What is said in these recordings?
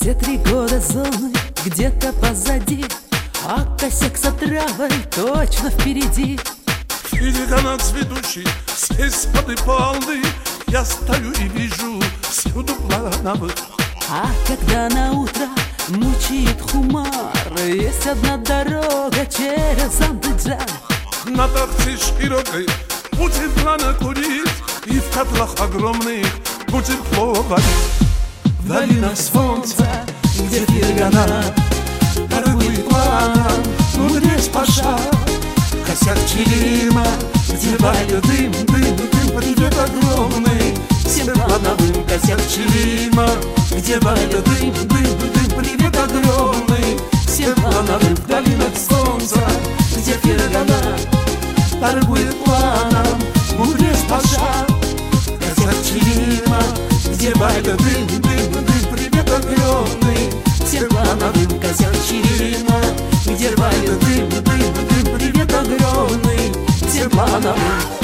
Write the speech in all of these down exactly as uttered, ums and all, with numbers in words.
Все три года зоны где-то позади, а косяк с отравой точно впереди. Филигранат цветущий, здесь воды полны. Я стою и вижу всюду плановых. А когда на утро мучает хумар, есть одна дорога через Андыджан. На такси широкой будет рано курить, и в котлах огромных будет плавать. В долинах солнца, где Фергана торгует планом, внутри спаша. Косяк Чилима, где валит дым, дым, дым, привет огромный всем плановым. Косяк Чилима, где валит дым, дым, дым, привет огромный всем плановым. В долинах солнца, где Фергана торгует планом, внутри спаша. Косяк Чилима, где валит дым, дым, дым, привет огромный всем плановым. Косяк Чилима, где валит дым, дым, дым, привет огромный всем плановым.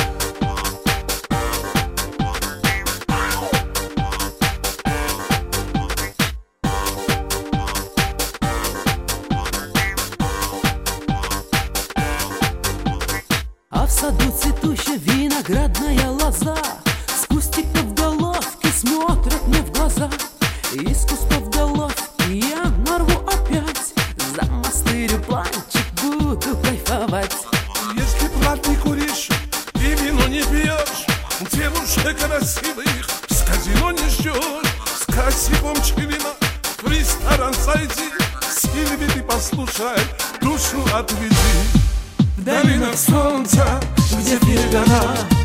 А в саду цветущая виноградная лоза, с кустиков головки смотрят мне в глаза. Из кустов головки я нарву опять, за мастырю планчик буду кайфовать. Если плат не куришь и вино не пьешь, девушек красивых с казино не ждешь. С косяком Чилима в ресторан зайди, Сильви ты послушай, душу отведи. В долинах солнца, где Фергана